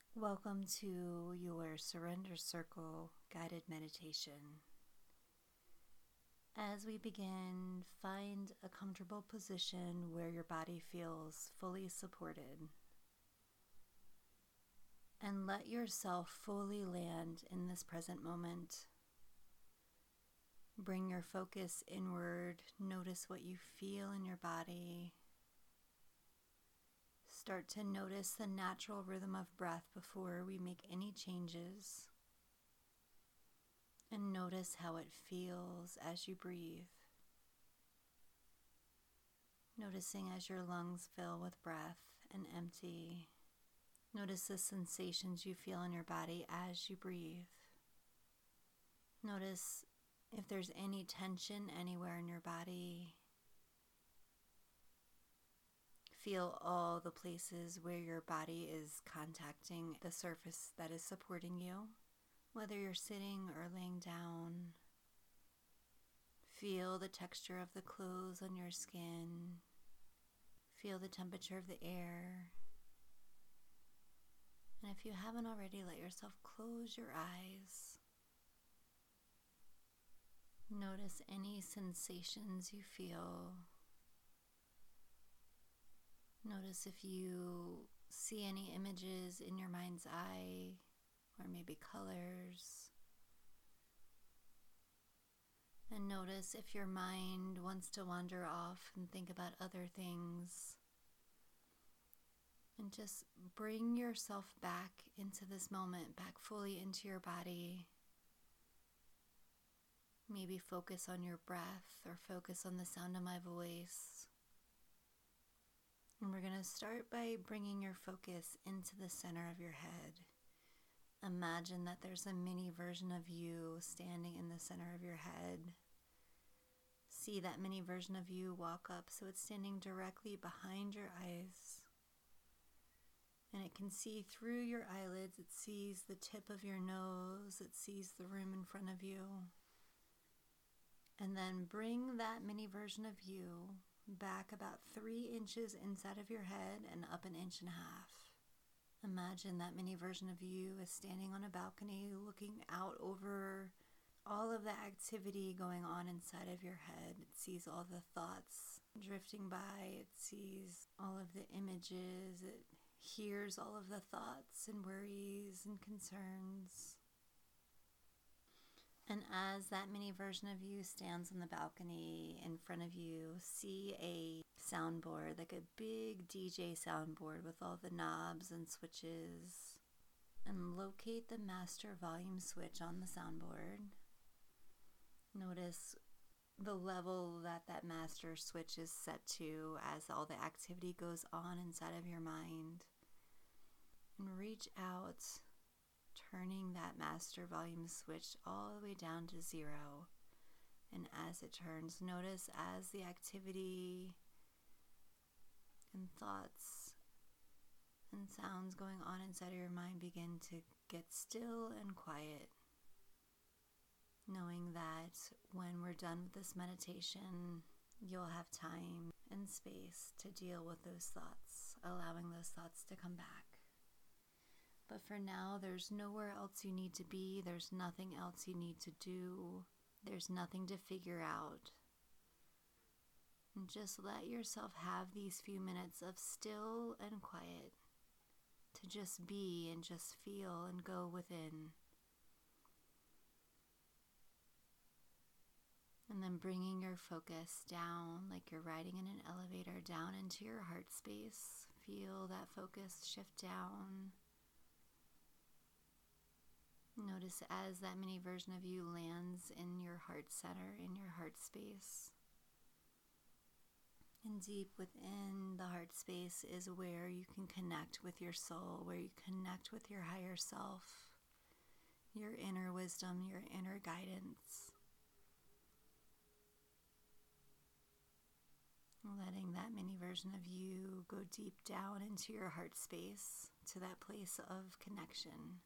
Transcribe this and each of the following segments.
Welcome to your Surrender Circle guided meditation. As we begin, find a comfortable position where your body feels fully supported. And let yourself fully land in this present moment. Bring your focus inward. Notice what you feel in your body. Start to notice the natural rhythm of breath before we make any changes. And notice how it feels as you breathe. Noticing as your lungs fill with breath and empty. Notice the sensations you feel in your body as you breathe. Notice if there's any tension anywhere in your body. Feel all the places where your body is contacting the surface that is supporting you, whether you're sitting or laying down. Feel the texture of the clothes on your skin. Feel the temperature of the air. And if you haven't already, let yourself close your eyes. Notice any sensations you feel. Notice if you see any images in your mind's eye, or maybe colors. And notice if your mind wants to wander off and think about other things. And just bring yourself back into this moment, back fully into your body. Maybe focus on your breath or focus on the sound of my voice. And we're going to start by bringing your focus into the center of your head. Imagine that there's a mini version of you standing in the center of your head. See that mini version of you walk up so it's standing directly behind your eyes. And it can see through your eyelids. It sees the tip of your nose. It sees the room in front of you. And then bring that mini version of you back about 3 inches inside of your head and up 1.5 inches. Imagine that mini version of you is standing on a balcony looking out over all of the activity going on inside of your head. It sees all the thoughts drifting by. It sees all of the images. It hears all of the thoughts and worries and concerns. And as that mini version of you stands on the balcony in front of you, see a soundboard, like a big DJ soundboard with all the knobs and switches. And locate the master volume switch on the soundboard. Notice the level that master switch is set to as all the activity goes on inside of your mind. And reach out, turning that master volume switch all the way down to 0. And as it turns, notice as the activity and thoughts and sounds going on inside of your mind begin to get still and quiet. Knowing that when we're done with this meditation, you'll have time and space to deal with those thoughts, allowing those thoughts to come back. But for now, there's nowhere else you need to be. There's nothing else you need to do. There's nothing to figure out. And just let yourself have these few minutes of still and quiet to just be and just feel and go within. And then bringing your focus down like you're riding in an elevator down into your heart space. Feel that focus shift down. Notice as that mini version of you lands in your heart center, in your heart space. And deep within the heart space is where you can connect with your soul, where you connect with your higher self, your inner wisdom, your inner guidance. Letting that mini version of you go deep down into your heart space, to that place of connection.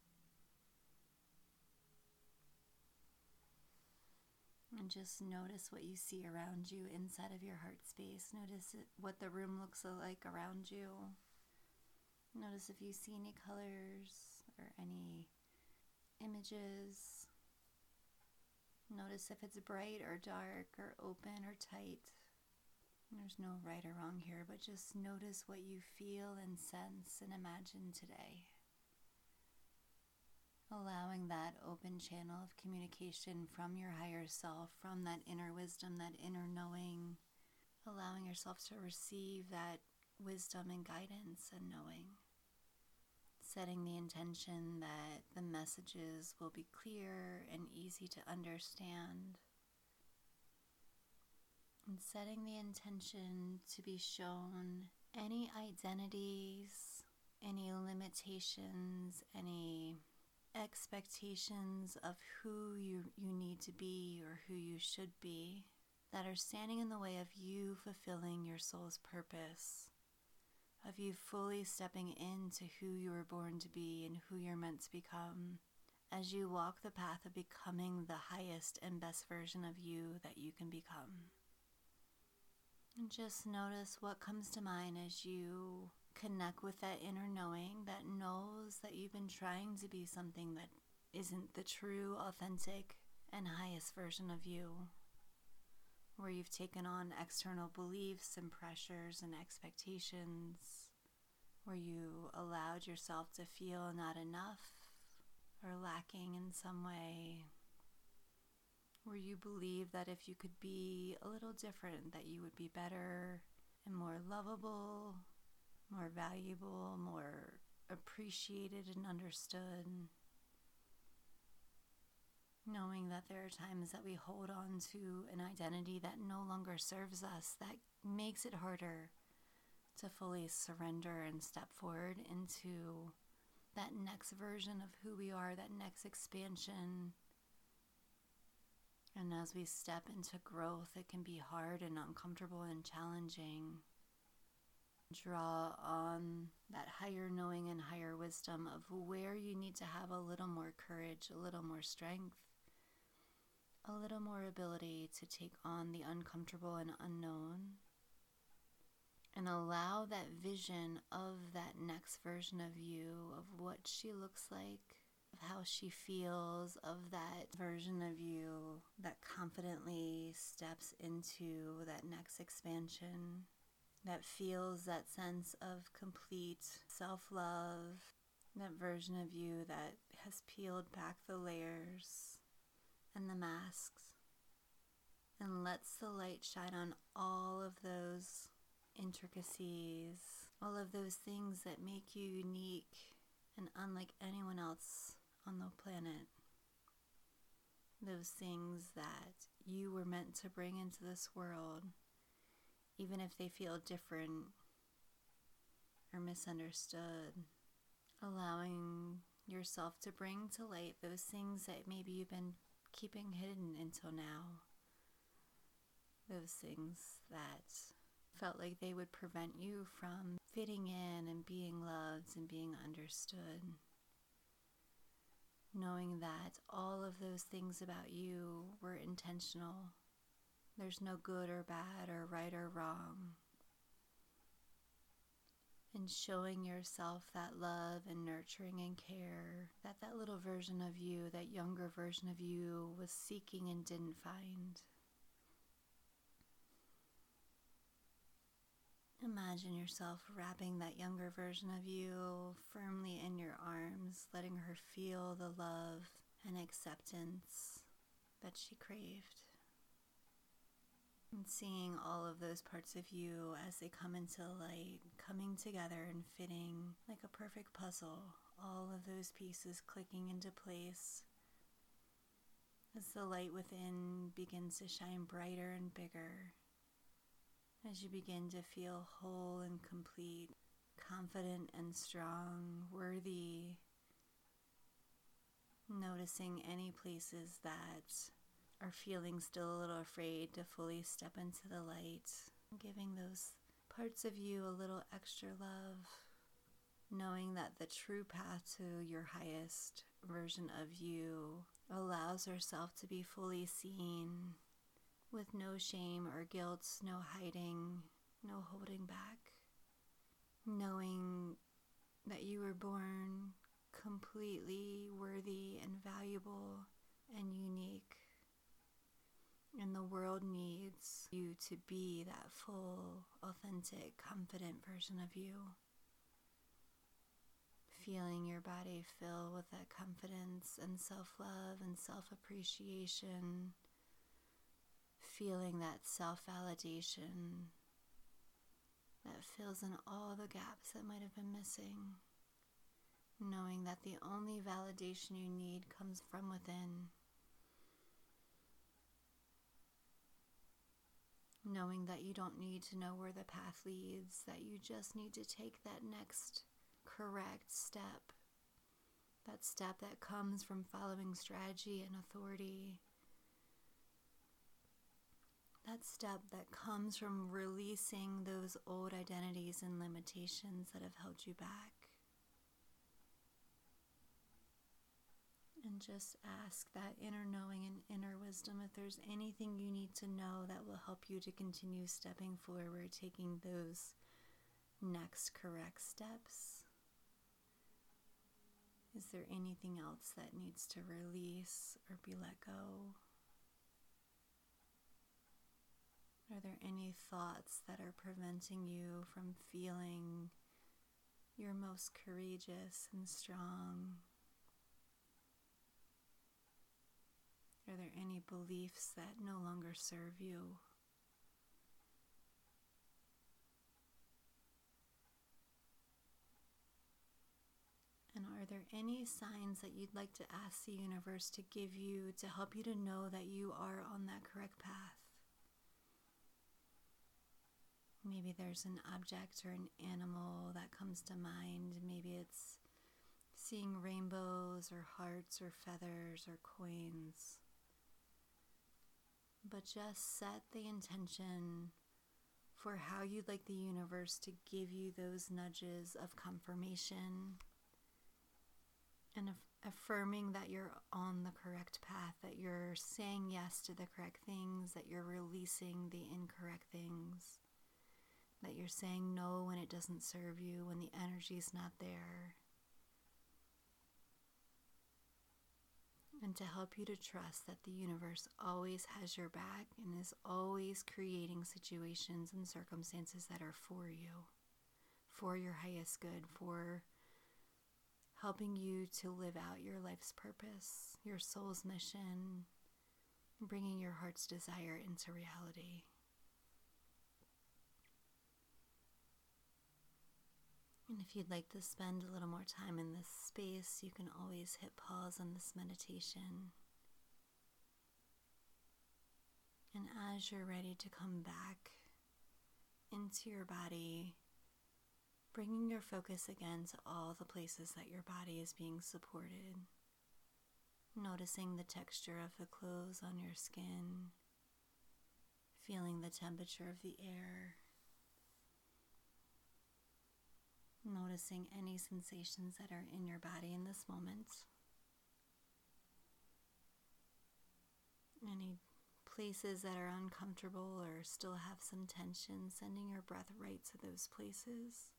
And just notice what you see around you inside of your heart space. Notice what the room looks like around you. Notice if you see any colors or any images. Notice if it's bright or dark or open or tight. There's no right or wrong here, but just notice what you feel and sense and imagine today. Allowing that open channel of communication from your higher self, from that inner wisdom, that inner knowing. Allowing yourself to receive that wisdom and guidance and knowing. Setting the intention that the messages will be clear and easy to understand. And setting the intention to be shown any identities, any limitations, any expectations of who you need to be or who you should be that are standing in the way of you fulfilling your soul's purpose, of you fully stepping into who you were born to be and who you're meant to become as you walk the path of becoming the highest and best version of you that you can become. And just notice what comes to mind as you connect with that inner knowing that knows that you've been trying to be something that isn't the true, authentic, and highest version of you, where you've taken on external beliefs and pressures and expectations, where you allowed yourself to feel not enough or lacking in some way, where you believe that if you could be a little different, that you would be better and more lovable, more valuable, more appreciated and understood. Knowing that there are times that we hold on to an identity that no longer serves us, that makes it harder to fully surrender and step forward into that next version of who we are, that next expansion. And as we step into growth, it can be hard and uncomfortable and challenging. Draw on that higher knowing and higher wisdom of where you need to have a little more courage, a little more strength, a little more ability to take on the uncomfortable and unknown, and allow that vision of that next version of you, of what she looks like, of how she feels, of that version of you that confidently steps into that next expansion, that feels that sense of complete self-love, that version of you that has peeled back the layers and the masks and lets the light shine on all of those intricacies, all of those things that make you unique and unlike anyone else on the planet. Those things that you were meant to bring into this world, even if they feel different or misunderstood. Allowing yourself to bring to light those things that maybe you've been keeping hidden until now. Those things that felt like they would prevent you from fitting in and being loved and being understood. Knowing that all of those things about you were intentional. There's no good or bad or right or wrong. And showing yourself that love and nurturing and care that that little version of you, that younger version of you was seeking and didn't find. Imagine yourself wrapping that younger version of you firmly in your arms, letting her feel the love and acceptance that she craved. And seeing all of those parts of you as they come into the light, coming together and fitting like a perfect puzzle, all of those pieces clicking into place as the light within begins to shine brighter and bigger, as you begin to feel whole and complete, confident and strong, worthy, noticing any places that are feeling still a little afraid to fully step into the light, giving those parts of you a little extra love, knowing that the true path to your highest version of you allows herself to be fully seen with no shame or guilt, no hiding, no holding back, knowing that you were born completely worthy and valuable and unique. And the world needs you to be that full, authentic, confident version of you. Feeling your body fill with that confidence and self-love and self-appreciation. Feeling that self-validation that fills in all the gaps that might have been missing. Knowing that the only validation you need comes from within. Knowing that you don't need to know where the path leads, that you just need to take that next correct step. That step that comes from following strategy and authority. That step that comes from releasing those old identities and limitations that have held you back. And just ask that inner knowing and inner wisdom if there's anything you need to know that will help you to continue stepping forward, taking those next correct steps. Is there anything else that needs to release or be let go? Are there any thoughts that are preventing you from feeling your most courageous and strong? Are there any beliefs that no longer serve you? And are there any signs that you'd like to ask the universe to give you to help you to know that you are on that correct path? Maybe there's an object or an animal that comes to mind. Maybe it's seeing rainbows or hearts or feathers or coins. But just set the intention for how you'd like the universe to give you those nudges of confirmation and affirming that you're on the correct path, that you're saying yes to the correct things, that you're releasing the incorrect things, that you're saying no when it doesn't serve you, when the energy's not there. And to help you to trust that the universe always has your back and is always creating situations and circumstances that are for you, for your highest good, for helping you to live out your life's purpose, your soul's mission, bringing your heart's desire into reality. And if you'd like to spend a little more time in this space, you can always hit pause on this meditation. And as you're ready to come back into your body, bringing your focus again to all the places that your body is being supported. Noticing the texture of the clothes on your skin, feeling the temperature of the air. Noticing any sensations that are in your body in this moment. Any places that are uncomfortable or still have some tension, sending your breath right to those places.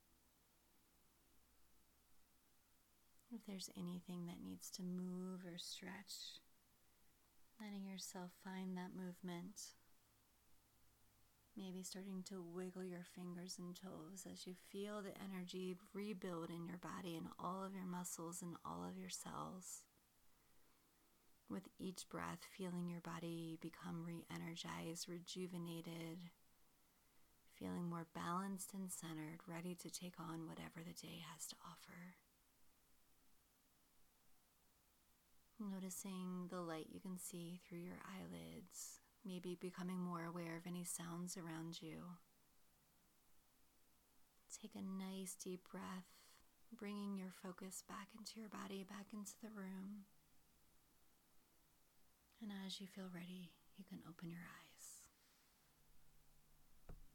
If there's anything that needs to move or stretch, letting yourself find that movement. Maybe starting to wiggle your fingers and toes as you feel the energy rebuild in your body and all of your muscles and all of your cells. With each breath, feeling your body become re-energized, rejuvenated, feeling more balanced and centered, ready to take on whatever the day has to offer. Noticing the light you can see through your eyelids. Maybe becoming more aware of any sounds around you. Take a nice deep breath, bringing your focus back into your body, back into the room. And as you feel ready, you can open your eyes.